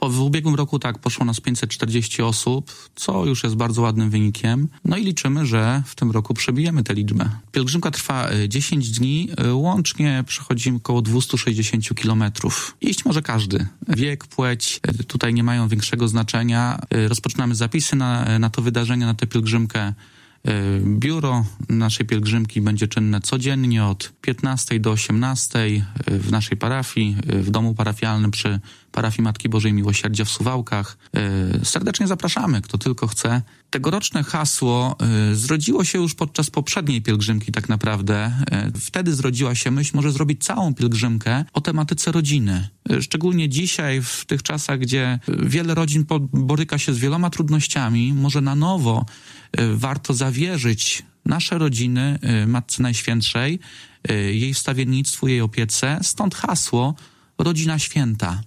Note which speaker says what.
Speaker 1: W ubiegłym roku poszło nas 540 osób, co już jest bardzo ładnym wynikiem. No i liczymy, że w tym roku przebijemy tę liczbę. Pielgrzymka trwa 10 dni, łącznie przechodzimy około 260 kilometrów. Iść może każdy. Wiek, płeć tutaj nie mają większego znaczenia. Rozpoczynamy zapisy na to wydarzenie, na tę pielgrzymkę. Biuro naszej pielgrzymki będzie czynne codziennie od 15 do 18 w naszej parafii, w domu parafialnym przy parafii Matki Bożej Miłosierdzia w Suwałkach. Serdecznie zapraszamy, kto tylko chce. Tegoroczne hasło zrodziło się już podczas poprzedniej pielgrzymki tak naprawdę. Wtedy zrodziła się myśl, może zrobić całą pielgrzymkę o tematyce rodziny. Szczególnie dzisiaj, w tych czasach, gdzie wiele rodzin boryka się z wieloma trudnościami, może na nowo warto zawierzyć nasze rodziny Matce Najświętszej, jej wstawiennictwu, jej opiece. Stąd hasło Rodzina Święta.